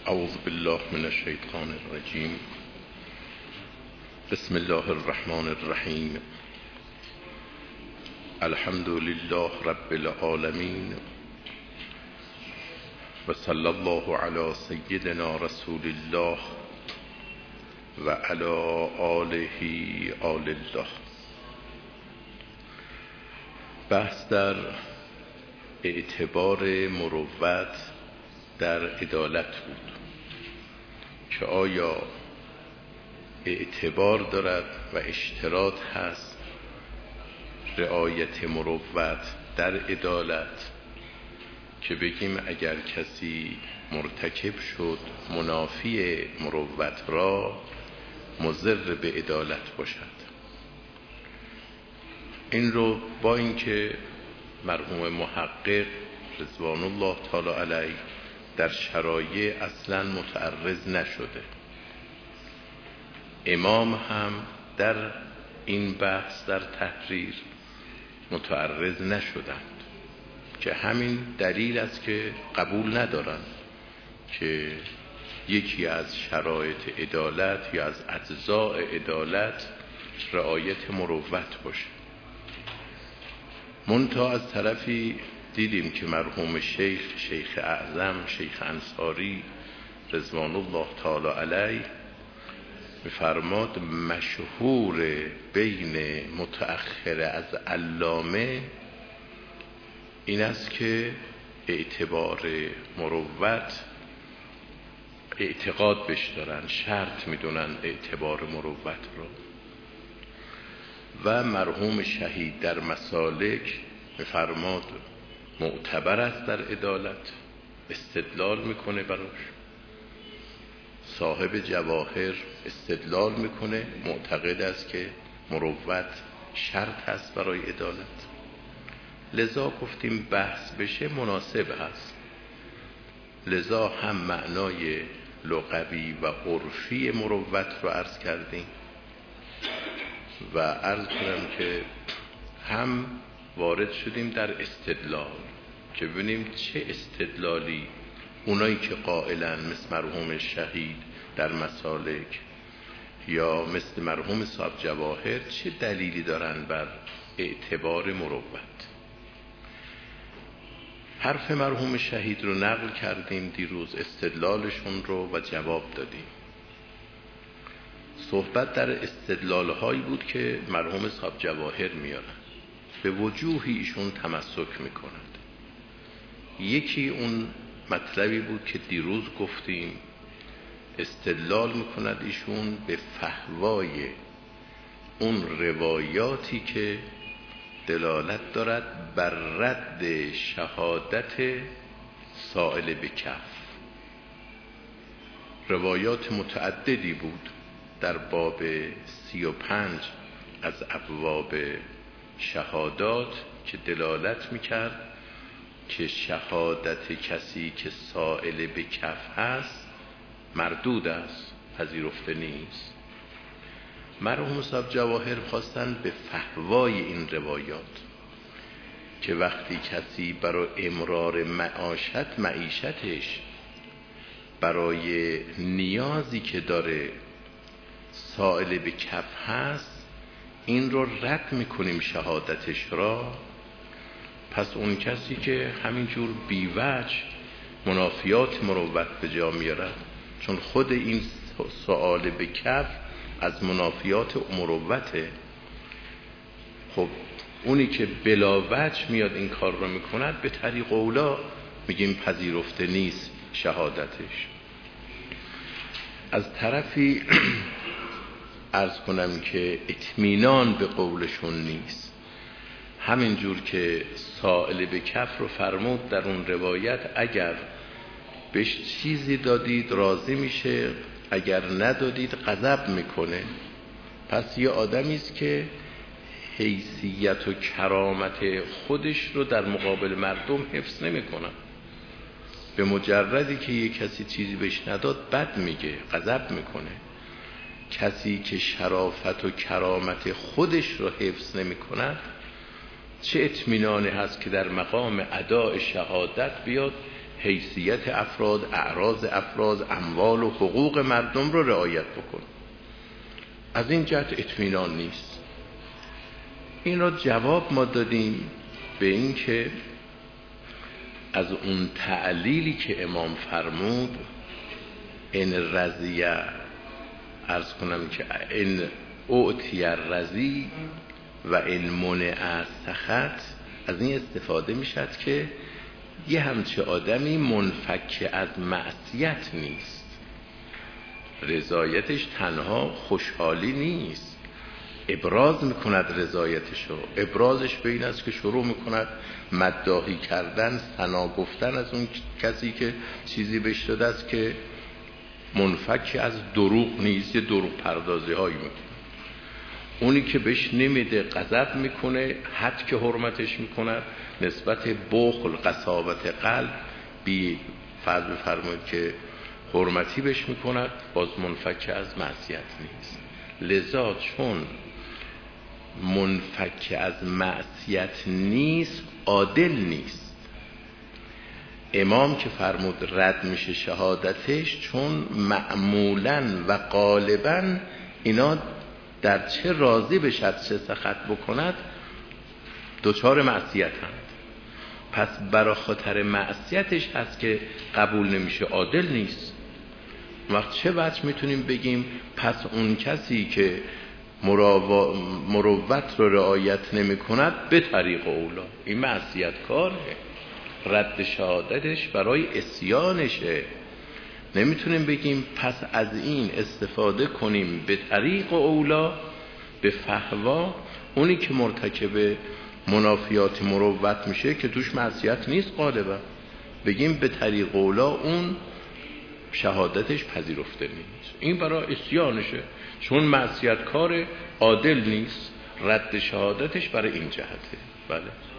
اعوذ بالله من الشیطان الرجیم. بسم الله الرحمن الرحیم. الحمد لله رب العالمین و صلی الله علی سیدنا رسول الله و علی آله آل الله. بحث در اعتبار مروت در عدالت بود که آیا اعتبار دارد و اشتراط هست رعایت مروت در عدالت، که بگیم اگر کسی مرتکب شد منافی مروت را مضر به عدالت باشد. این رو با اینکه مرحوم محقق رضوان الله تعالی علیه در شرایع اصلا متعرض نشده، امام هم در این بحث در تحریر متعرض نشدند، که همین دلیل است که قبول ندارند که یکی از شرایط عدالت یا از اجزاء عدالت رعایت مروت باشه. منتها از طرفی دیدیم که مرحوم شیخ اعظم شیخ انصاری رضوان الله تعالی علیه می‌فرماد مشهور بین متأخر از علامه این است که اعتبار مروت اعتقاد بش دارن، شرط میدونن اعتبار مروت رو. و مرحوم شهید در مسالک می‌فرماد معتبر است در عدالت، استدلال میکنه براش. صاحب جواهر استدلال میکنه، معتقد است که مروت شرط هست برای عدالت. لذا گفتیم بحث بشه مناسب هست. لذا هم معنای لغوی و عرفی مروت رو عرض کردیم و عرض کنم که هم وارد شدیم در استدلال که ببینیم چه استدلالی اونایی که قائلن مثل مرحوم شهید در مسالک یا مثل مرحوم صاحب جواهر چه دلیلی دارن بر اعتبار مروت. حرف مرحوم شهید رو نقل کردیم دیروز، استدلالشون رو و جواب دادیم. صحبت در استدلال‌هایی بود که مرحوم صاحب جواهر میارن، به وجوهی ایشون تمسک میکنند. یکی اون مطلبی بود که دیروز گفتیم، استدلال میکند ایشون به فحوای اون روایاتی که دلالت دارد بر رد شهادت سائل به کف. روایات متعددی بود در باب 35 از ابواب شهادات که دلالت میکرد که شهادت کسی که سائل به کف هست مردود است، پذیرفته نیست. مرحوم صاحب جواهر خواستن به فحوای این روایات که وقتی کسی برای امرار معیشتش برای نیازی که داره سائل به کف هست، این رو رد میکنیم شهادتش را. پس اون کسی که همینجور بیوجه منافیات مروت به جا میارد، چون خود این سؤال به کف از منافیات مروته، خب اونی که بلا وجه میاد این کار رو میکند به طریق اولا میگیم پذیرفته نیست شهادتش. از طرفی عرض کنم که اطمینان به قولشون نیست. همینجور که سائل به کف رو فرمود در اون روایت، اگر بهش چیزی دادید راضی میشه، اگر ندادید غضب میکنه. پس یه آدمی است که حیثیت و کرامت خودش رو در مقابل مردم حفظ نمیکنه. به مجردی که یه کسی چیزی بهش نداد بد میگه، غضب میکنه. کسی که شرافت و کرامت خودش رو حفظ نمی کند چه اطمینانی هست که در مقام اداء شهادت بیاد حیثیت افراد، اعراض افراد، اموال و حقوق مردم رو رعایت بکنه. از این جهت اطمینان نیست. این را جواب ما دادیم به این که از اون تعلیلی که امام فرمود ان رضیه، عرض کنم که ان اعطی الرضی و ان منع سخط، از این استفاده میشد که یه همچه آدمی منفک از معصیت نیست. رضایتش تنها خوشحالی نیست، ابراز میکند رضایتشو. ابرازش به این است که شروع میکند مداحی کردن، ثنا گفتن از اون کسی که چیزی بهش داده است که منفک از دروغ نیست، یه دروغ پردازی هایی میکنه. اونی که بهش نمیده غضب میکنه، حد که حرمتش میکنه، نسبت بخل، قساوت قلب بی فرض بفرمایید که حرمتی بهش میکند، باز منفک از معصیت نیست. لذا چون منفک از معصیت نیست، عادل نیست. امام که فرمود رد میشه شهادتش، چون معمولاً و غالباً اینا در چه راضی بشد چه سخط بکند دوچار معصیت هست. پس برای خاطر معصیتش هست که قبول نمیشه، عادل نیست. وقت چه وجه میتونیم بگیم پس اون کسی که مروت رو رعایت نمی کند به طریق اولا این معصیت کاره، رد شهادتش برای عصیانشه. نمیتونیم بگیم پس از این استفاده کنیم به طریق اولا به فحوا، اونی که مرتکب منافیات مروت میشه که توش معصیت نیست غالبا، بگیم به طریق اولا اون شهادتش پذیرفته نیست. این برای عصیانشه، چون معصیت کار عادل نیست، رد شهادتش برای این جهته. بله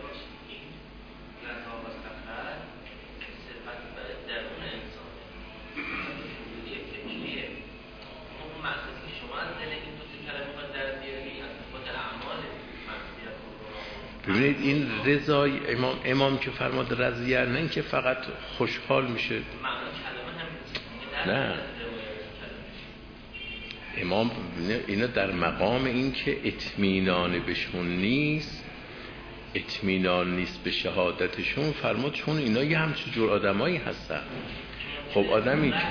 ببینید این رضای امام که فرماد رضیه، نه اینکه فقط خوشحال میشه، نه، امام اینا در مقام این که اطمینان بهشون نیست، اطمینان نیست به شهادتشون، فرمود چون اینا یه همچه جور آدمایی هستن. خب آدمی که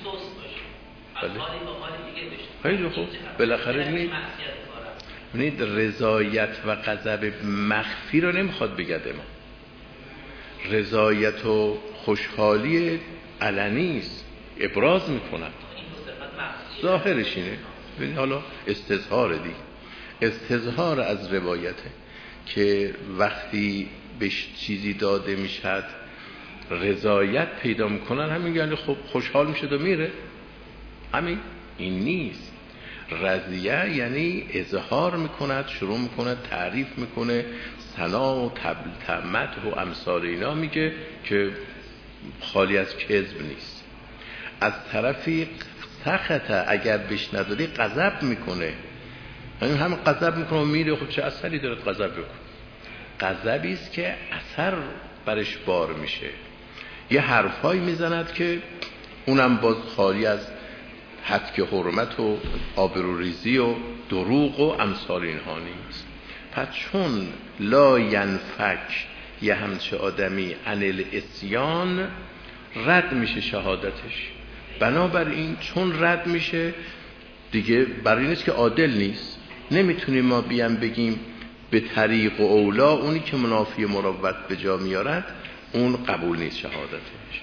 خیلی خوب بالاخره ببینید رضایت و غضب مخفی رو نمیخواد بگه امام. رضایت و خوشحالی علنی است، ابراز میکنن، ظاهرش اینه. ببینید حالا استظهار دیگه، استظهار از روایته که وقتی بهش چیزی داده میشد رضایت پیدا میکنن، همین یعنی خب خوشحال میشه و میره، همین. این نیست. رضیه یعنی اظهار میکند، شروع میکند تعریف میکنه، ثنا و تمت و امثال اینا میگه که خالی از کذب نیست. از طرفی سخطه، اگر بهش نداری غضب میکنه، یعنی هم غضب میکنه و میره. خب چه اثری داره غضب بکنه؟ غضبی است که اثر برش بار میشه، یه حرفایی میزند که اونم باز خالی از حد که حرمت و آبروریزی و دروغ و امثال اینها نیست. پس چون لا ینفک یه همچه آدمی عن العصیان، رد میشه شهادتش. بنابراین چون رد میشه دیگه، برای این است که عادل نیست. نمیتونیم ما بیان بگیم به طریق اولا اونی که منافی مروت به جا میارد اون قبول نیست شهادتش.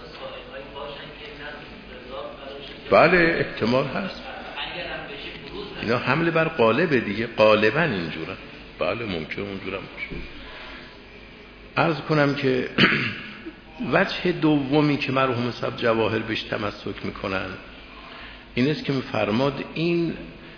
بله احتمال هست، اینا حمل بر قالب دیگه، غالبا اینجوره. بله ممکن اونجورم باشه. عرض کنم که وجه دومی که مرحوم صاحب جواهر بهش تمسک میکنن این است که میفرماد این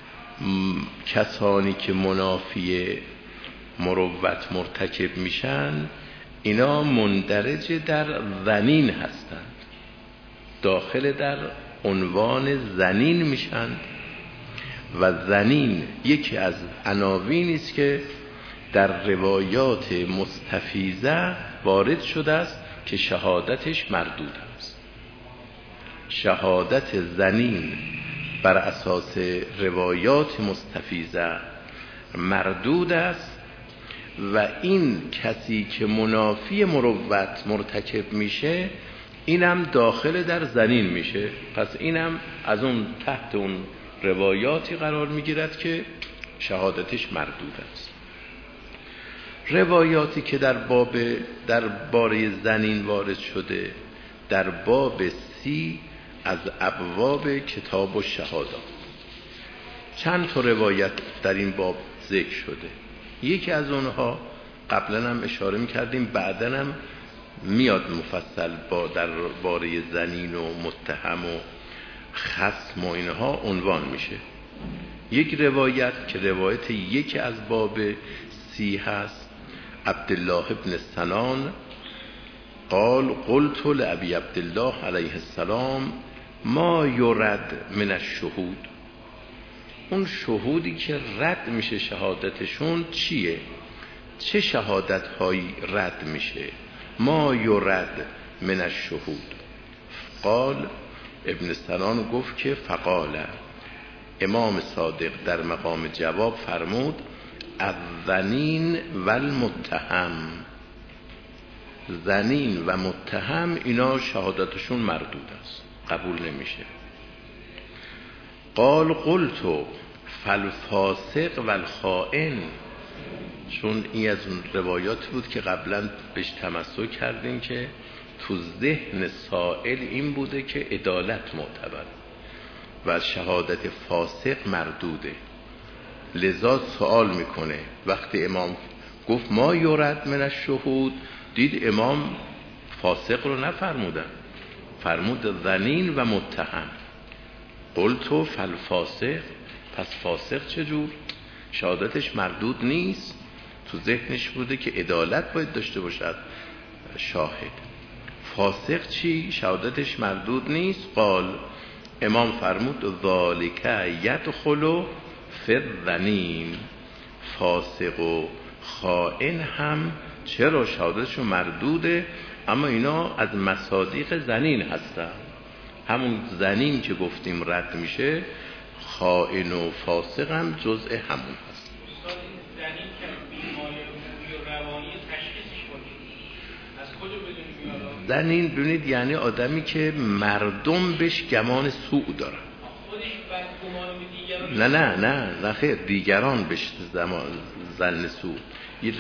کسانی که منافی مروت مرتکب میشن اینا مندرج در زنین هستند، داخل در عنوان زنین میشن و زنین یکی از عناوینی است که در روایات مستفیضه وارد شده است که شهادتش مردود است. شهادت زنین بر اساس روایات مستفیضه مردود است و این کسی که منافی مروت مرتکب میشه اینم داخل در زنین میشه. پس اینم از اون تحت اون روایاتی قرار میگیرد که شهادتش مردود است. روایاتی که در باره زنین وارد شده در باب 30 از ابواب کتاب و شهادات، چند تا روایت در این باب ذکر شده. یکی از اونها قبلا هم اشاره میکردیم، بعدن هم میاد مفصل در باره زنین و متهم و خصم و اینها عنوان میشه. یک روایت که روایت یکی از باب 30 هست، عبدالله ابن سنان قال قلت لأبی عبدالله علیه السلام ما یرد من الشهود. اون شهودی که رد میشه شهادتشون چیه؟ چه شهادت هایی رد میشه؟ ما یرد من الشهود. قال ابن سنان گفت که فقال امام صادق در مقام جواب فرمود الظنین و المتهم. زنین و متهم اینا شهادتشون مردود است، قبول نمیشه. قال قلت فالفاسق و الخائن. چون این از اون روایات بود که قبلا بهش تمسک کردیم که تو ذهن سائل این بوده که عدالت معتبر و شهادت فاسق مردوده. لذا سوال میکنه وقتی امام گفت ما یرد من الشهود، دید امام فاسق رو نفرمودن، فرمود زنین و متهم. قلت فالفاسق، پس فاسق چجور؟ شهادتش مردود نیست، تو ذهنش بوده که عدالت باید داشته باشد شاهد. فاسق چی؟ شهادتش مردود نیست. قال امام فرمود ذالک یدخل فی الظنین. فاسق و خائن هم چرا شهادتشون مردوده، اما اینا از مصادیق زنین هستن. همون زنین که گفتیم رد میشه، خائن و فاسق هم جزء همون هست. زنین که بیماری روحی و روانی تشخیصش کنید از کجا بدونیم؟ زنین ببینید یعنی آدمی که مردم بهش گمان سوء دارن. خودش بدگمان به دیگران؟ نه خیر، دیگران بهش زن سوء. یه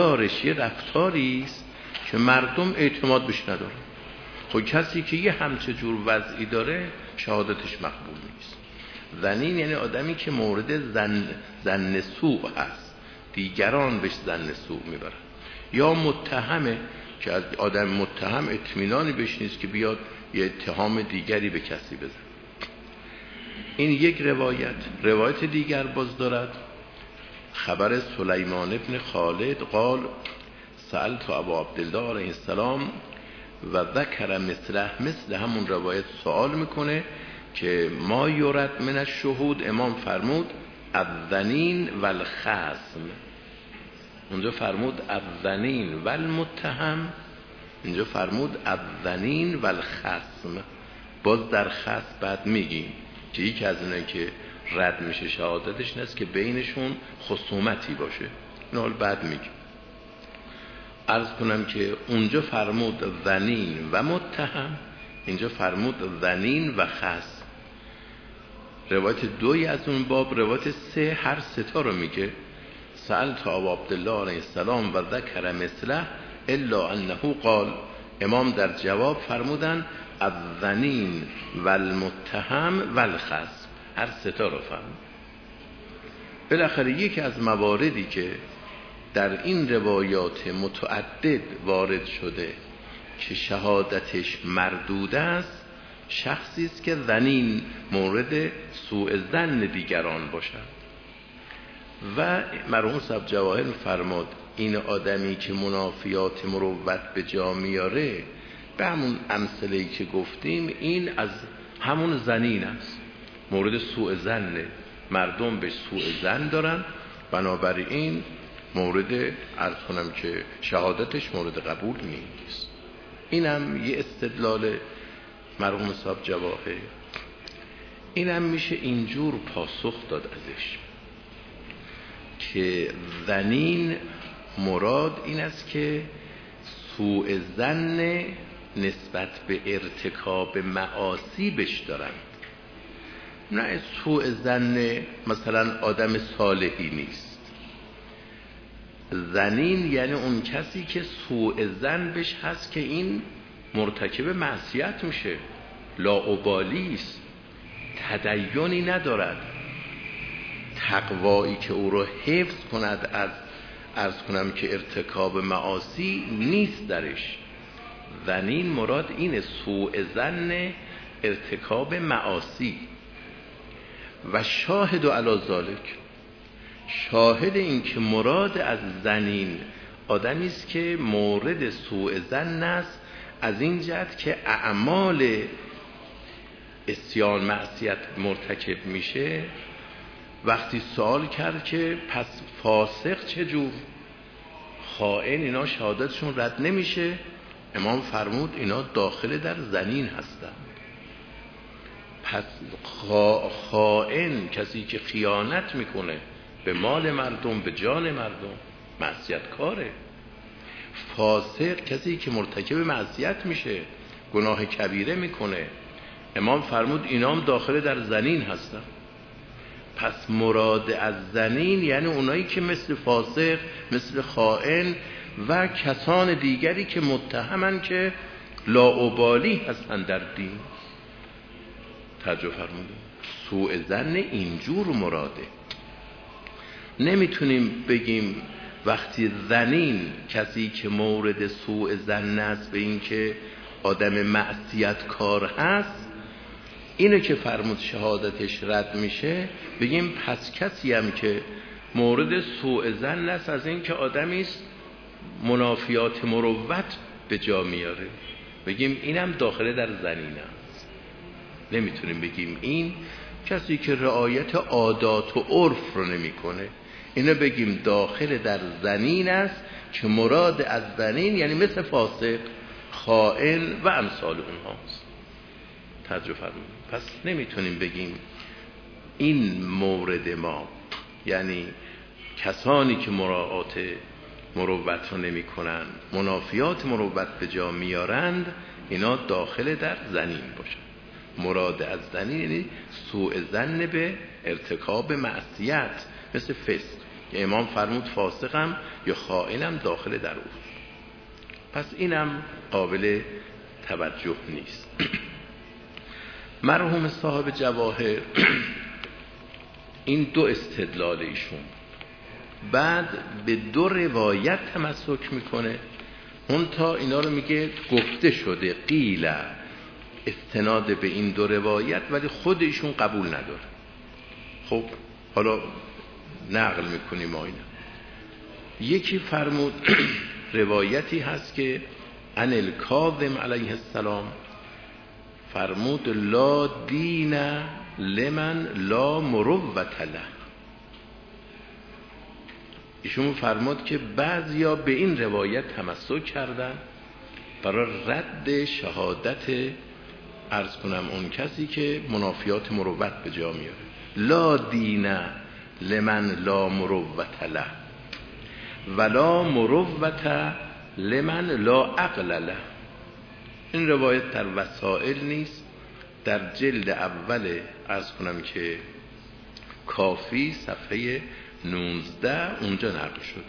رفتاری است که مردم اعتماد بهش ندارن. خب کسی که یه همچه جور وضعی داره شهادتش مقبول نیست. زنین یعنی آدمی که مورد زن سوء هست، دیگران بهش زن سوء میبرن. یا متهمه که از آدم متهم اطمینانی بهش نیست که بیاد یه اتهام دیگری به کسی بزن. این یک روایت دیگر باز دارد. خبر سلیمان ابن خالد قال سألت ابا عبدالله علیه السلام و ذکر مثل همون روایت سوال میکنه که ما یرد من الشهود. امام فرمود الظنین و الخصم. اونجا فرمود الظنین و المتهم، اینجا فرمود الظنین و الخصم. باز در خصم بعد میگیم که یکی از اونایی که رد میشه شهادتش نیست که بینشون خصومتی باشه. این حال بعد میگیم. عرض کنم که اونجا فرمود زنین و متهم، اینجا فرمود زنین و خصم. روایت 2 از اون باب، روایت 3 هر 3 تا رو میگه. سألت ابا عبدالله علیه السلام و ذکر مثله الا انه قال. امام در جواب فرمودن الظنین و المتهم و الخصم، هر 3 تا رو فرمود. بالاخره یکی از مواردی که در این روایات متعدد وارد شده که شهادتش مردود است، شخصی است که زنین مورد سوء ظن دیگران باشد. و مرحوم صاحب جواهر فرمود این آدمی که منافیات مروت به جا میاره، به همون امثله‌ای که گفتیم، این از همون زنین است، مورد سوء ظن، مردم به سوء ظن دارن، بنابراین مورد عرض کنم که شهادتش مورد قبول نیست. اینم یه استدلال مرحوم صاحب جواهر. اینم میشه اینجور پاسخ داد ازش که ظنین مراد این است که سوء ظن نسبت به ارتکاب معاصی بش دارن، نه سوء ظن مثلا آدم صالحی نیست. ظنین یعنی اون کسی که سوء ظن بش هست که این مرتکب معصیت میشه، لاابالی است، تدینی ندارد، تقوایی که او رو حفظ کند از عرض کنم که ارتکاب معاصی نیست درش. ظنین مراد اینه، سوء ظن ارتکاب معاصی. و شاهد علی ذالک، شاهد این که مراد از ظنین آدمی است که مورد سوء ظن است از این جهت که اعمال عصیان معصیت مرتکب میشه. وقتی سوال کرد که پس فاسق چجور، خائن اینا شهادتشون رد نمیشه، امام فرمود اینا داخل در ظنین هستند. پس خائن کسی که خیانت میکنه به مال مردم، به جان مردم، معصیت کاره. فاسق کسی که مرتکب معصیت میشه، گناه کبیره میکنه، امام فرمود اینا هم داخل در ظنین هستن. پس مراد از ظنین یعنی اونایی که مثل فاسق، مثل خائن و کسان دیگری که متهمن که لاابالی هستن در دین. توجه فرمودید، سوء ظن اینجور مراده. نمیتونیم بگیم وقتی ظنین کسی که مورد سوء ظن است به این که آدم معصیت کار هست، اینو که فرمود شهادتش رد میشه، بگیم پس کسی هم که مورد سوء ظن است از این که آدمی است منافیات مروت به جا میاره، بگیم اینم داخل در ظنین است. نمیتونیم بگیم این کسی که رعایت عادات و عرف رو نمیکنه، اینو بگیم داخل در ظنین است که مراد از ظنین یعنی مثل فاسق، خائن و امثال اونهاست. توجه فرمایید. پس نمیتونیم بگیم این مورد ما، یعنی کسانی که مراعات مروت رو نمی کنند، منافیات مروت به جا میارند، اینا داخل در ظنین باشند. مراد از ظنین یعنی سوء ظن به ارتکاب معصیت مثل فسق، که امام فرمود فاسقم یا خائنم داخل در او. پس اینم قابل توجه نیست. مرحوم صاحب جواهر این دو استدلال ایشون، بعد به دو روایت تمسک میکنه. اون تا اینا رو میگه گفته شده قیل، استناد به این دو روایت، ولی خود ایشون قبول نداره. خب حالا نقل میکنیم ما اینا. یکی فرمود روایتی هست که عن الکاظم علیه السلام فرمود لا دین لمن لا مروت له. ایشون فرمود که بعضیا به این روایت تمسک کردن برای رد شهادت عرض کنم اون کسی که منافیات مروت به جا میاره. لا دین لمن لا مروت له ولا مروت لمن لا عقل له. این روایت در وسائل نیست، در جلد اول عرض کنم که کافی صفحه 19 اونجا نقل شد.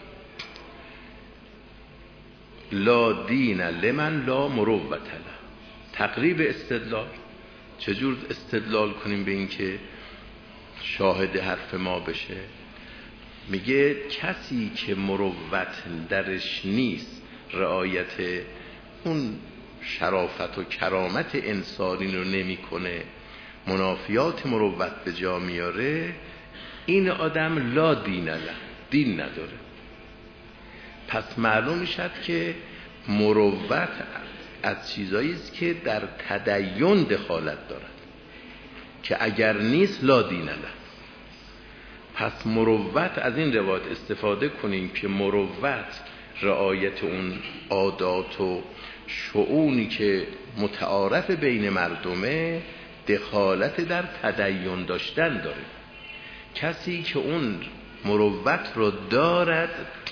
لا دین لمن لا مروت له. تقریب استدلال، چجور استدلال کنیم به این که شاهد حرف ما بشه؟ میگه کسی که مروت درش نیست، رعایت اون شرافت و کرامت انسانی رو نمیکنه، منافیات مروت به جا میاره، این آدم لا دین له، دین نداره. پس معلوم میشد که مروت از چیزایی است که در تدین دخالت دارد که اگر نیست لا دین له. پس مروت از این روایت استفاده کنیم که مروت رعایت اون عادات و شؤونی که متعارف بین مردمه دخالت در تدین داشتن داره. کسی که اون مروت رو دارد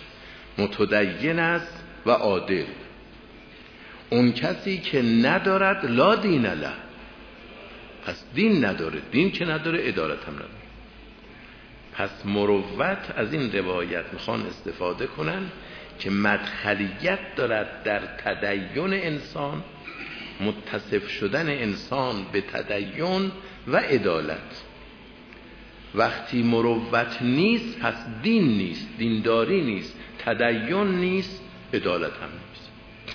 متدین است و عادل، اون کسی که ندارد لا دین له، پس دین نداره، دین که نداره عدالت هم نداره. پس مروت از این روایت میخوان استفاده کنن که مدخلیت دارد در تدین انسان، متصف شدن انسان به تدین و عدالت. وقتی مروت نیست پس دین نیست، دینداری نیست، تدین نیست، عدالت هم نیست.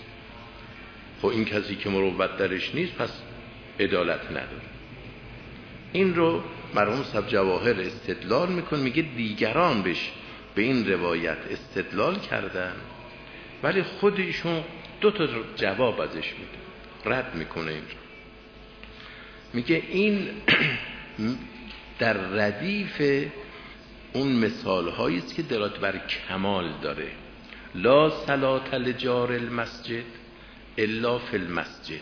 خب این کسی که مروت درش نیست پس عدالت نداره. این رو مرحوم صاحب جواهر استدلال میکن، میگه دیگران بهش به این روایت استدلال کردن ولی خود ایشون دو تا جواب ازش میده، رد میکنه. این رو میگه این در ردیف اون مثال هایی است که دلالت بر کمال داره. لا صلاة لجار المسجد الا فی المسجد،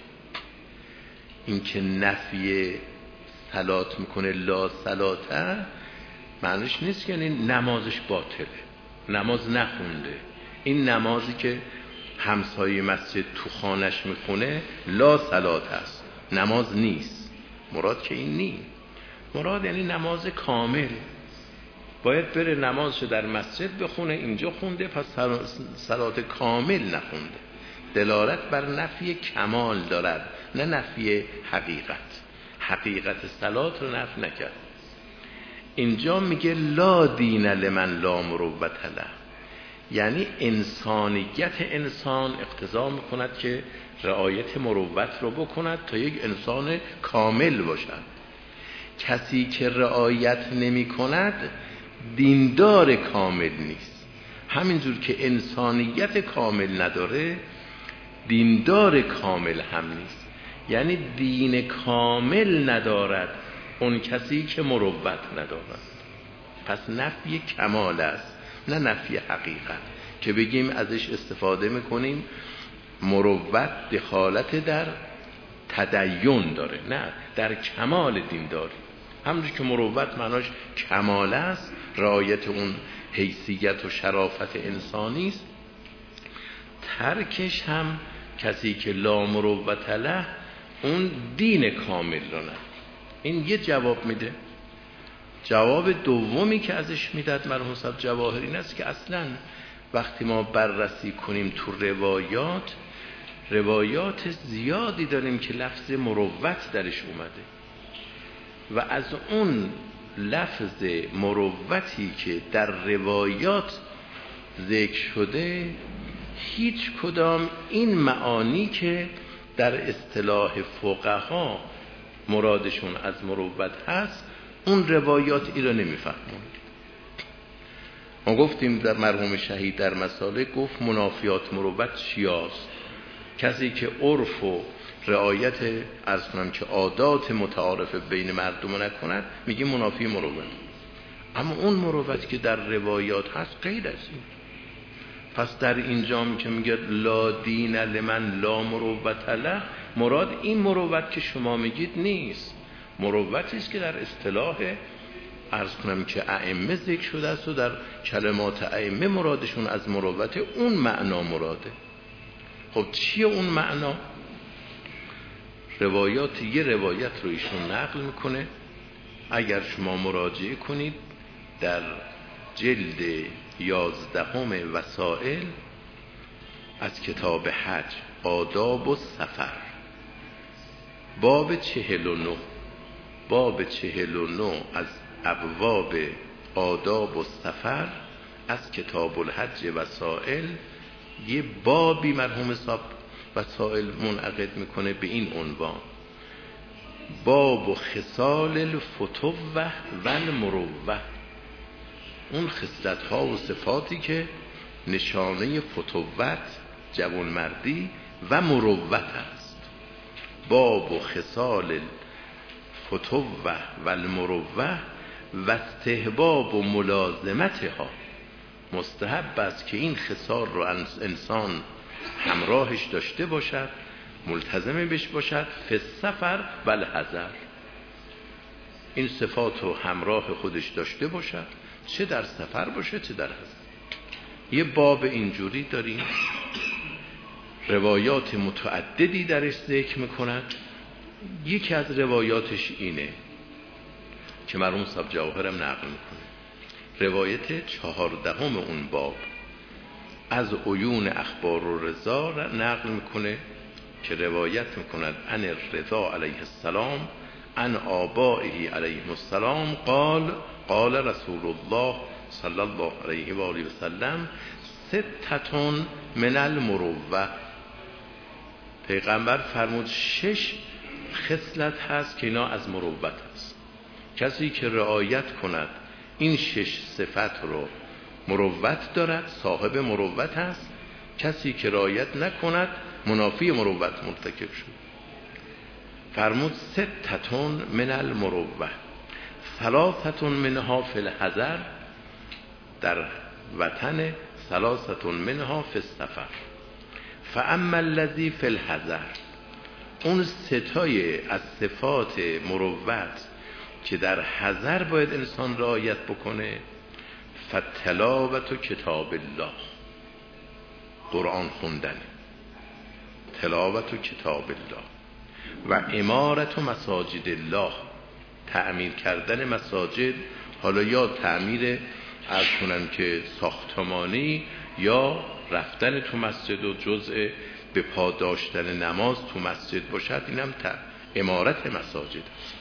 این که نفی صلات میکنه لا صلاة معنیش نیست که یعنی نمازش باطله، نماز نخونده. این نمازی که همسایه مسجد تو خانش میخونه لا صلاة است، نماز نیست. مراد که این نیست، مراد یعنی نماز کامل. باید بره نمازشو در مسجد بخونه، اینجا خونده پس صلات کامل نخونده. دلالت بر نفی کمال دارد نه نفی حقیقت. حقیقت صلات رو نفی نکرد. اینجا میگه لا دین لمن لا مروت له، یعنی انسانیت انسان اقتضا میکند که رعایت مروت رو بکند تا یک انسان کامل باشد. کسی که رعایت نمی کند دیندار کامل نیست. همینجور که انسانیت کامل نداره دیندار کامل هم نیست. یعنی دین کامل ندارد اون کسی که مروت ندارد. پس نفی کمال است نه نفی حقیقت که بگیم ازش استفاده میکنیم مروت دخالت در تدین داره، نه در کمال دینداری. همونجور که مروت معناش کمال است، رعایت اون حیثیت و شرافت انسانی است، ترکش هم کسی که لا مروت له اون دین کامل رو نه. این یه جواب میده. جواب دومی که ازش میداد مرحوم صاحب جواهر این است که اصلا وقتی ما بررسی کنیم تو روایات زیادی داریم که لفظ مروت درش اومده و از اون لفظ مروتی که در روایات ذکر شده هیچ کدام این معانی که در اصطلاح فقها مرادشون از مروت هست اون روایات این را نمیفهمون. ما گفتیم در مرحوم شهید در مساله گفت منافیات مروت چیاست؟ کسی که عرف و رعایت از کنم که عادات متعارف بین مردم نکند میگه منافی مروت. اما اون مروت که در روایات هست غیر از این. پس در اینجا که میگه لا دین لمن لا مروت له مراد این مروت که شما میگید نیست. مروتی است که در اصطلاح عرض کنم که ائمه ذکر شده است و در کلمات ائمه مرادشون از مروت اون معنا مراده. خب چیه اون معنا؟ روایات یه روایت رو ایشون نقل میکنه. اگر شما مراجعه کنید در جلد 11 وسائل از کتاب حج آداب و سفر باب 49 از ابواب آداب و سفر از کتاب الحج وسائل یه بابی مرحوم صاحب وسائل منعقد میکنه به این عنوان: باب و خصال الفتوه و المروه. اون خصلت ها و صفاتی که نشانه فتوت جوانمردی و مروت است. باب و خصال الفتوه و المروه و استحباب و ملازمتها. مستحب است که این خصال رو انسان همراهش داشته باشد، ملتزم بش باشد، فی السفر و الحضر. این صفات رو همراه خودش داشته باشد، چه در سفر باشه چه در حضر. یه باب اینجوری داریم، روایات متعددی درش ذکر میکند. یکی از روایاتش اینه که مرحوم صاحب جواهرم نقل میکنه، روایت 14 اون باب از عیون اخبار و رضا نقل میکنه که روایت میکند عن الرضا علیه السلام عن آبائه علیه السلام قال رسول الله صلی الله علیه و آله و سلم 6 من المروه. پیغمبر فرمود 6 خصلت هست که اینا از مروت هست. کسی که رعایت کند این 6 صفت رو مروت دارد، صاحب مروت هست. کسی که رعایت نکند منافی مروت مرتکب شد. فرمود 6 من المروه 3 منها فی الحضر، در وطن 3 منها فی السفر. فاما الذی فی الحضر، اون 6 از صفات مروت که در حضر باید انسان رعایت بکنه، فتلاوت کتاب الله، قرآن خوندن، تلاوت کتاب الله، و امارت مساجد الله، تعمیر کردن مساجد، حالا یا تعمیر عرض کنم که ساختمانی یا رفتن تو مسجد و جزء به پا داشتن نماز تو مسجد باشد، اینم امارت مساجد است.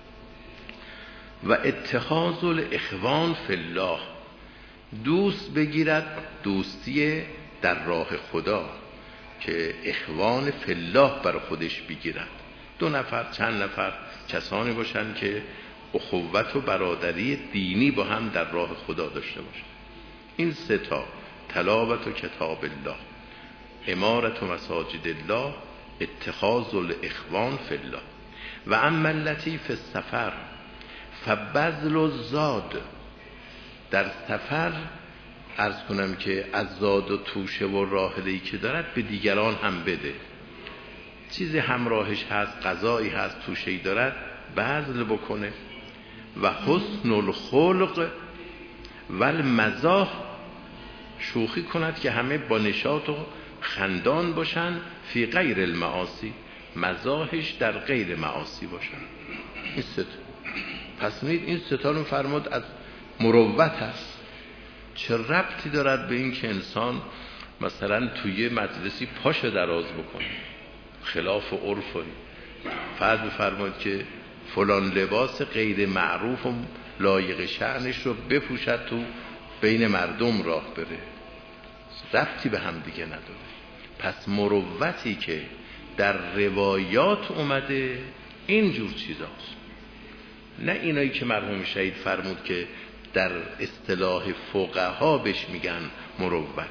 و اتخاذ الاخوان فی الله، دوست بگیرد، دوستی در راه خدا، که اخوان فی الله بر خودش بگیرد. 2 نفر چند نفر کسانی باشند که اخوت و برادری دینی با هم در راه خدا داشته باشند. این 3 تلاوت و کتاب الله، امارت و مساجد الله، اتخاذ الاخوان فی الله. و اما التی فی السفر فبذل الزاد، در سفر عرض کنم که از زاد و توشه و راحله‌ای که دارد به دیگران هم بده. چیزی همراهش هست، غذایی هست، توشه‌ای دارد، بذل بکنه. و حسن الخلق و المزاح، شوخی کند که همه با نشاط و خندان باشن، فی غیر المعاصی، مزاحش در غیر معاصی باشن. این 3 پس می‌بینید این 3 رو فرمود از مروت هست. چه ربطی دارد به این که انسان مثلا توی مجلسی پاش دراز بکنه، خلاف عرف؟ فرض بفرمایید که فلان لباس غیر معروف و لایق شأنش رو بپوشد تو بین مردم راه بره، ربطی به هم دیگه نداره. پس مروتی که در روایات اومده اینجور چیزاست، نه اینایی که مرحوم شهید فرمود که در اصطلاح فقها بهش میگن مروت.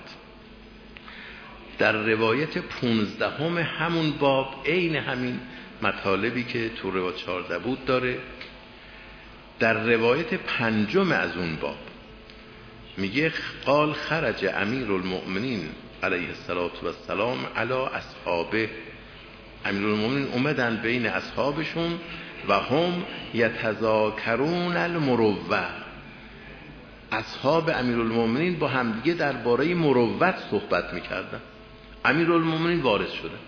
در روایت 15 همون باب عین همین مطالبی که تو روایت 14 بود داره. در روایت 5 از اون باب میگه قال خرج امیر المؤمنین علیه السلام علی اصحابه، امیر المؤمنین اومدن بین اصحابشون و هم یتذاکرون المروه، اصحاب امیر المؤمنین با همدیگه درباره مروت صحبت میکردن. امیر المؤمنین وارد شدن،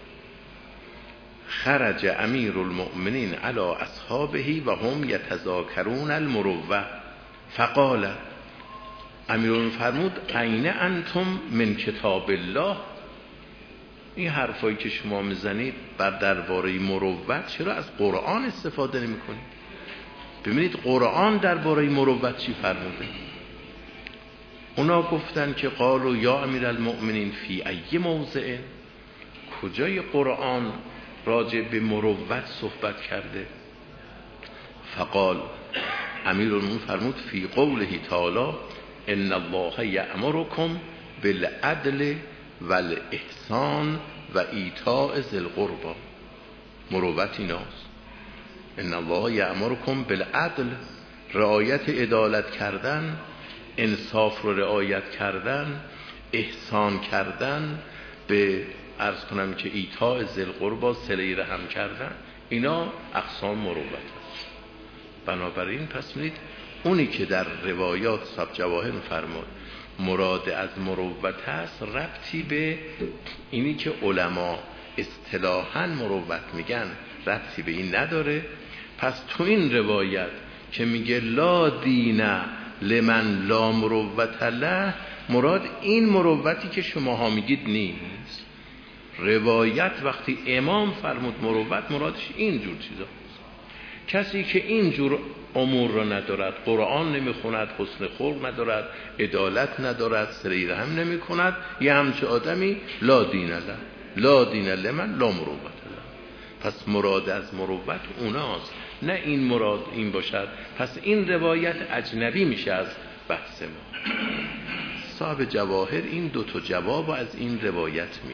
خرج امیر المؤمنین علی اصحابه و هم یتذاکرون المروه فقال، امیر المؤمنین فرمود این انتم من کتاب الله، این حرفایی که شما میزنید بر درباره مروت چرا از قرآن استفاده نمی کنید؟ ببینید قرآن درباره مروت چی فرموده. اونا گفتن که قالوا یا امیر المؤمنین فی ای موضع، کجای قرآن راجع به مروت صحبت کرده؟ فقال، امیر المؤمنین فرمود فی قوله تعالی ان الله یأمرکم بالعدل والاحسان و ایتاء ذی القربی. مروت ایناست، ان الله یأمرکم بالعدل، رعایت عدالت کردن، انصاف رو رعایت کردن، احسان کردن، به عرض کنم که ایتاء ذی القربی، صله رحم کردن، اینا اقسام مروت است. بنابراین پس می‌بینید اونی که در روایات صاحب جواهر فرمود مراد از مروت هست، ربطی به اینی که علما اصطلاحاً مروت میگن ربطی به این نداره. پس تو این روایت که میگه لا دین لمن لا مروت له، مراد این مروتی که شماها میگید نیست. روایت وقتی امام فرمود مروت، مرادش اینجور چیزا. کسی که اینجور امور را ندارد، قرآن نمیخوند، حسن خلق ندارد، عدالت ندارد، صله رحم نمیکند، یه همچه آدمی لا دین له، لا دین لمن لا مروت له. پس مراد از مروت اوناست، نه این مراد این باشد. پس این روایت اجنبی میشه از بحث ما. صاحب جواهر این دوتا جواب از این روایت میده.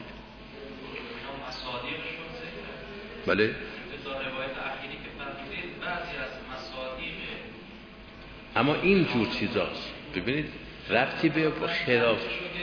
بله؟ اما این جور چیزاست. ببینید ربطی به خلاف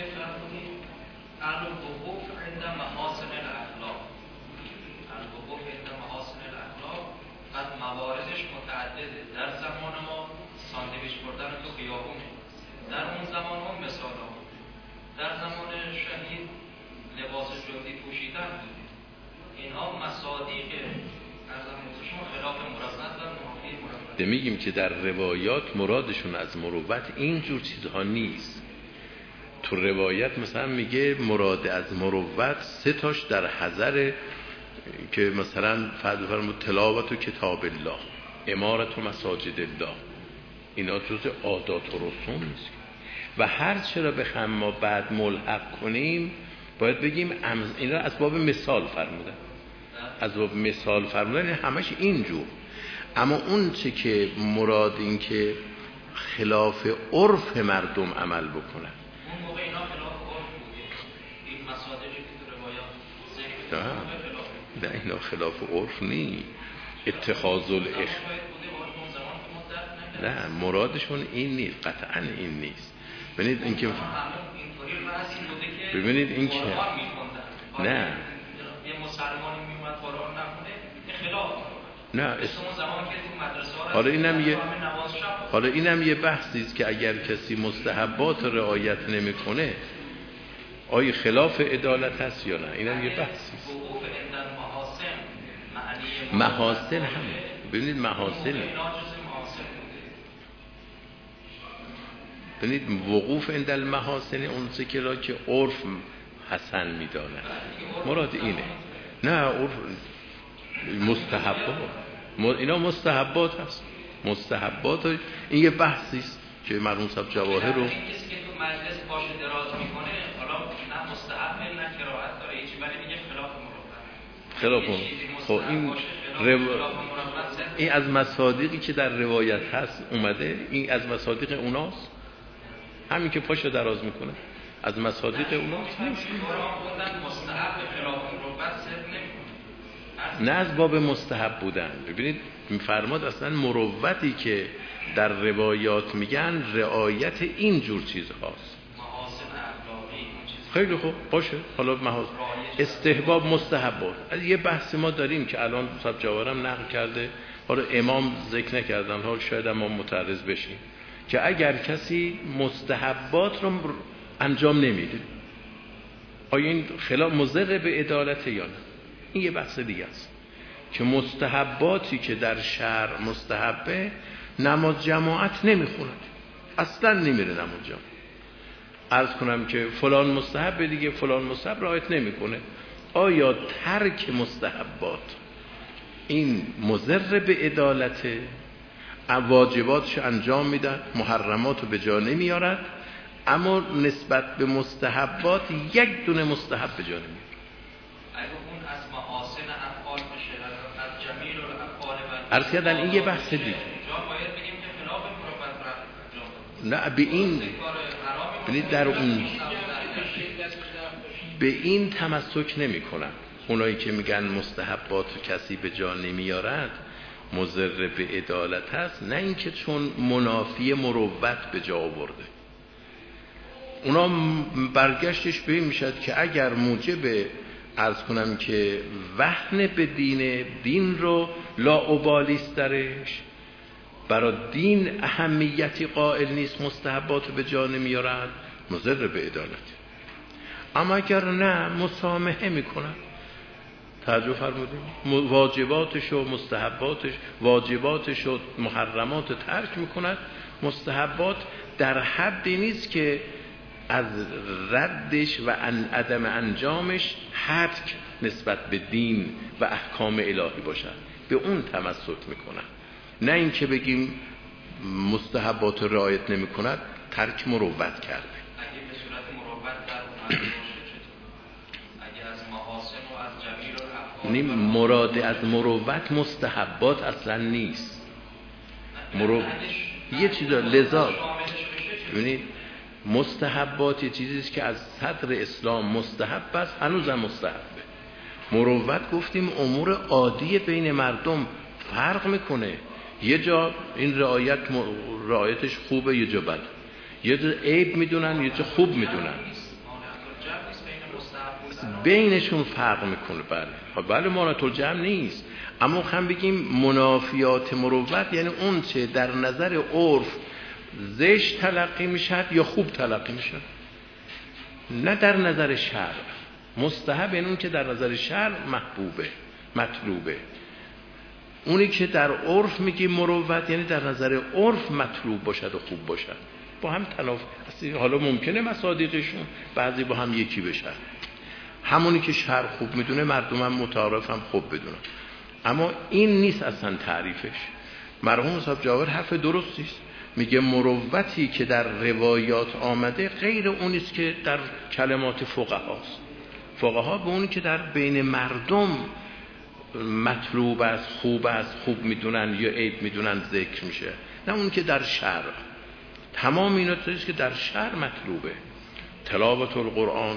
بعد مواردش متعدده. در زمان ما ساندویچ خوردن تو خیابونه، در اون زمان هم مثال هم، در زمان شهید لباس جلدی پوشیدن بود. اینها مصادیق از شما خلاف مروت و منافی مروت. میگیم که در روایات مرادشون از مروت این جور چیزها نیست. تو روایت مثلا میگه مراد از مروت 3 تاش در حضر، که مثلا فرمود تلاوت و کتاب الله، امارت و مساجد الله، اینا جز عادات و رسوم نیست. و هر چرا بخوام ما بعد ملحق کنیم باید بگیم اینا از باب مثال فرمودن، از باب مثال فرمودن، همش اینجور. اما اون چه که مراد این که خلاف عرف مردم عمل بکنن، اون موقع اینا خلاف عرف بوده. این مصادیقی که تو روایات ذکر نه اینا خلاف عرف نی. اتخاذ نه مرادشون این نیست، قطعا این نیست. ببینید این که ببینید این که نه یه مسلمانی میومد قرآن نخونه خلاف نه زمان که تو مدرسه حالا اینم یه بحثی است که اگر کسی مستحبات رعایت نمیکنه آیا خلاف عدالت هست یا نه، اینم یه بحثی است. محاسن همه. ببینید محاسن، ببینید وقوف عند المحاسن اون چیزی را که عرف حسن میدانه، مراد اینه. نه عرف مستحبات، اینا مستحبات هست. مستحبات این یه بحثی است که مرحوم صاحب جواهر رو کسی که تو مجلس باشه دراز میکنه، حالا نه مستحب نه کراهت داره، هیچ ولی میگه خلاف مروت. خب این از مصادیقی که در روایت هست اومده، این از مصادیق اوناست. همین که پاشو دراز میکنه از مصادیق اوناست نیست. نه از باب مستحب بودن. ببینید میفرماد اصلا مروتی که در روایات میگن رعایت این جور چیزهاست. خیلی خوب باشه. حالا استحباب مستحبات یه بحث ما داریم که الان صاحب جواهرم نقل کرده، حالا امام ذکر نکردن، حالا شاید ما متعرض بشیم که اگر کسی مستحبات رو انجام نمیده آیا این خلاف مضر به عدالت یا نه، این یه بحث دیگه است. که مستحباتی که در شرع مستحبه، نماز جماعت نمیخوند، اصلا نمیره نماز جماعت. عرض کنم که فلان مستحب دیگه، فلان مستحب رعایت نمیکنه. آیا ترک مستحبات این مضر به عدالت؟ واجباتش انجام میدن، محرماتو به جا نمیارد، اما نسبت به مستحبات یک دونه مستحب به جا نمیاره. اگه اون از محاسن افعال بشه، از جمیل الافعال عرض کردن این یه بحث دیگه. جا باید بگیم که خلاف مروت نه به این ببینید در اون به این تمسک نمی کنن. اونایی که میگن مستحبات کسی به جا نمیارد مضر به عدالت هست، نه اینکه چون منافی مروت به جا آورده. اونا برگشتش به این میشد که اگر موجب عرض کنم که وهن به دین رو لاابالیست درش، برای دین اهمیتی قائل نیست، مستحبات به جا نمیارد، مضر به عدالت. اما اگر نه مسامحه میکنن، توجه فرمودیم، واجباتش و مستحباتش، واجباتش و محرمات ترک میکند، مستحبات در حدی نیست که از ردش و عدم انجامش حتک نسبت به دین و احکام الهی باشد، به اون تمسک میکنن. نه اینکه بگیم مستحبات رعایت نمیکند ترک مروت کرده. اگه به صورت مروت در اون اگه از محاسن و از جمیل و افعال مراد از مروت مستحبات اصلا نیست. یه چیزا لذا ببینید مستحبات یه چیزیست که از صدر اسلام مستحب است، هنوزم مستحبه. مروت گفتیم امور عادی بین مردم فرق میکنه، یه جا این رعایتش خوبه، یه جا بد، یه جا عیب میدونن، یه جا خوب میدونن، بینشون فرق میکنه. بله مانعت الجمع نیست، اما خواهم بگیم منافیات مروت یعنی اون چه در نظر عرف زشت تلقی میشد یا خوب تلقی میشد، نه در نظر شرع. مستحب یعنی اون که در نظر شرع محبوبه، مطلوبه. اونی که در عرف میگی مروت یعنی در نظر عرف مطلوب باشد و خوب باشد، با هم حالا ممکنه مصادیقشون بعضی با هم یکی بشن، همونی که شرع خوب میدونه مردم هم متعارف هم خوب بدونن، اما این نیست اصلا تعریفش. مرحوم صاحب جابر حرف درستیست، میگه مروتی که در روایات آمده غیر اونیست که در کلمات فقهاست. فقها به اونی که در بین مردم مطلوب است، خوب است، خوب میدونن یا عیب میدونن ذکر میشه، نه اون که در شرع. تمام اینا چیزی که در شرع مطلوبه، تلاوت القرآن،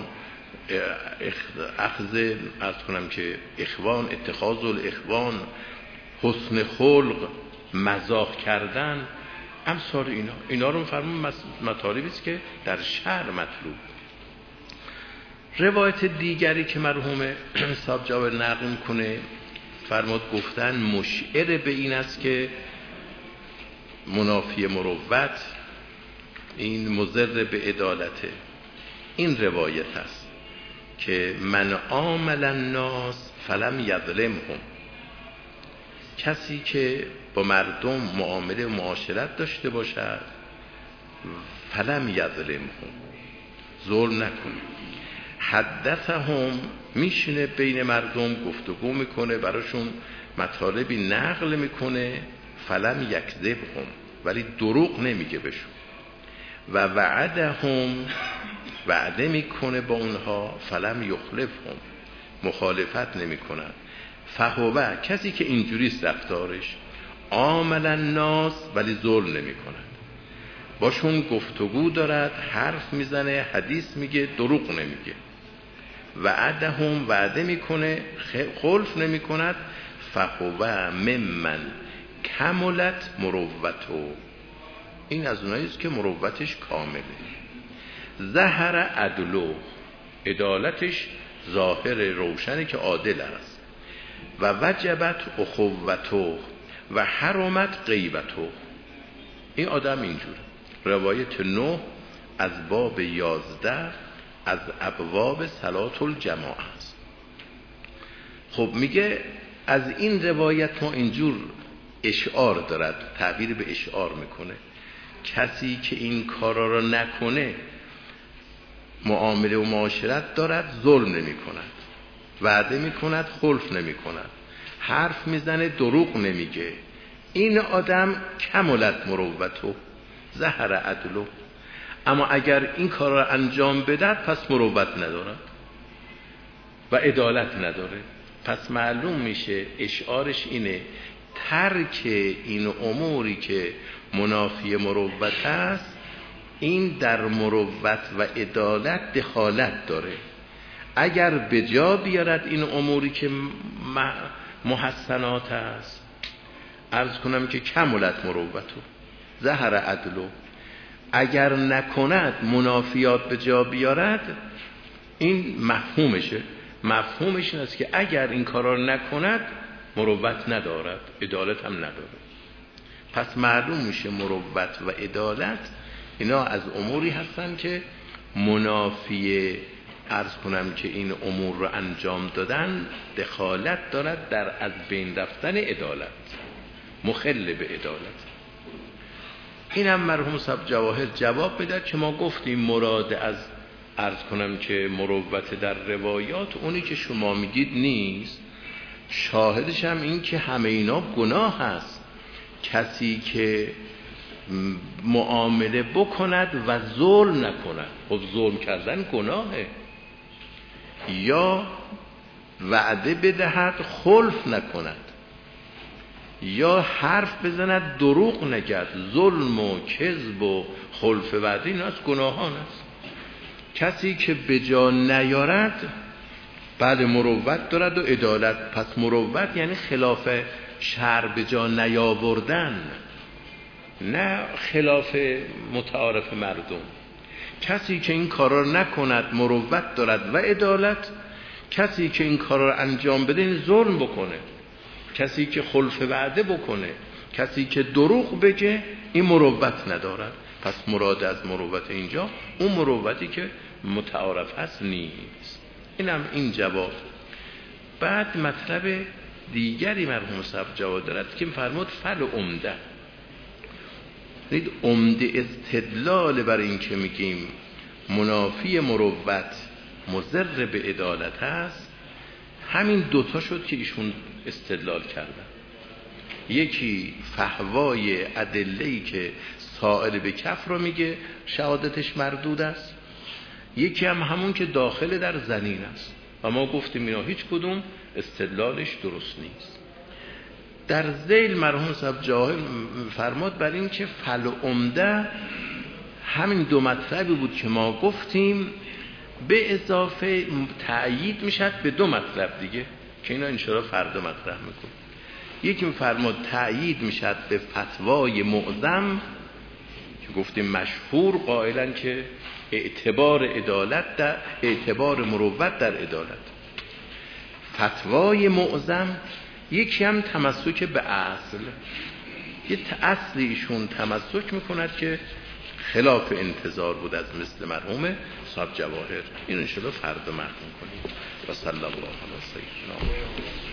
اخذ از کنم که اخوان، اتخاذ الاخوان، حسن خلق، مزاح کردن، امثال اینا رو فرمون مطالبی است که در شرع مطلوب. روایت دیگری که مرحوم صاحب جابر نقل کنه فرمود گفتن مشعر به این است که منافی مروت این مضر به عدالته. این روایت است که من عامل الناس فلم یظلمهم، کسی که با مردم معامله و معاشرت داشته باشد فلم یظلمهم، ظلم نکنه، حدثهم، میشینه بین مردم گفتگو میکنه، براشون مطالبی نقل میکنه، فلم یکذبهم، ولی دروغ نمیگه بهشون، و وعدهم، وعده میکنه با اونها، فلم یخلفهم، مخالفت نمیکنن. فهو، کسی که اینجوریست رفتارش، عامل الناس، ولی ظلم نمیکنن، باشون گفتگو دارد، حرف میزنه، حدیث میگه، دروغ نمیگه، وعدهم، وعده میکنه، خلف نمیکند، فهو ممن کملت مروته، این از اوناییست که مروتش کامله. ظهر عدلو، عدالتش ظاهر روشنه که عادل است، و وجبت اخوته و حرمت غیبته. این آدم اینجوره. روایت 9 از باب 11 از ابواب صلات الجماعه است. خب میگه از این روایت ما اینجور اشعار دارد، تعبیر به اشعار میکنه، کسی که این کارا را نکنه معامله و معاشرت دارد، ظلم نمی کند، وعده می کند، خلف نمی کند، حرف میزنه، دروغ نمیگه، این آدم کملت مروته، ظهر عدلو. اما اگر این کار را انجام بدهد پس مروت ندارد و عدالت نداره. پس معلوم میشه اشعارش اینه، ترک این اموری که منافی مروت است، این در مروت و عدالت دخالت داره. اگر به جا بیارد این اموری که محسنات است، عرض کنم که کملت مروتو، ظهر عدلو، اگر نکند منافیات به جا بیارد، این مفهومش این است که اگر این کارا رو نکند مروت ندارد، عدالت هم ندارد. پس معلوم میشه مروت و عدالت اینا از اموری هستن که منافی عرض کنم که این امور رو انجام دادن دخالت دارد در از بین رفتن عدالت، مخل به عدالت. اینم مرحوم صاحب جواهر جواب بده که ما گفتیم مراد از عرض کنم که مروت در روایات اونی که شما میگید نیست. شاهدش هم این که همه اینا گناه هست. کسی که معامله بکند و ظلم نکند، خب ظلم کردن گناهه. یا وعده بدهد خلف نکند، یا حرف بزند دروغ نگد. ظلم و کذب و خلف وعده اینا از گناهان است. کسی که به جا نیارد بعد مروت دارد و عدالت. پس مروت یعنی خلاف شرع به جا نیاوردن، نه خلاف متعارف مردم. کسی که این کارا رو نکند مروت دارد و عدالت. کسی که این کارا رو انجام بده این ظلم بکنه، کسی که خلف وعده بکنه، کسی که دروغ بگه این مروت ندارد. پس مراد از مروت اینجا اون مروتی که متعارف هست نیست. اینم این جواب. بعد مطلب دیگری مرحوم صاحب جواب دارد که فرمود فل عمده. عمده استدلال بر این که میگیم منافی مروت مضر به عدالت هست همین دوتا شد که ایشون استدلال کردن. یکی فحوای ادله‌ای که سائل به کف رو میگه شهادتش مردود است، یکی هم همون که داخل در زنین است. و ما گفتیم اینا هیچ کدوم استدلالش درست نیست. در ذیل مرحوم صاحب جواهر فرماد بر این که فل عمده همین دو مطلبی بود که ما گفتیم، به اضافه تأیید میشد به دو مطلب دیگه که اینا انشاءالله فردا مطرح میکنیم. یکی فرمود تأیید میشد به فتوای معظم که گفتیم مشهور قائلن که اعتبار عدالت در اعتبار مروت در عدالت. فتوای معظم. یکی هم تمسک به اصل، یه اصل ایشون تمسک میکند که خلاف انتظار بود از مثل مرحوم صاحب جواهر. این انشاءالله فردا مطرح کنیم. و صلی الله علیه و سیدنا محمد.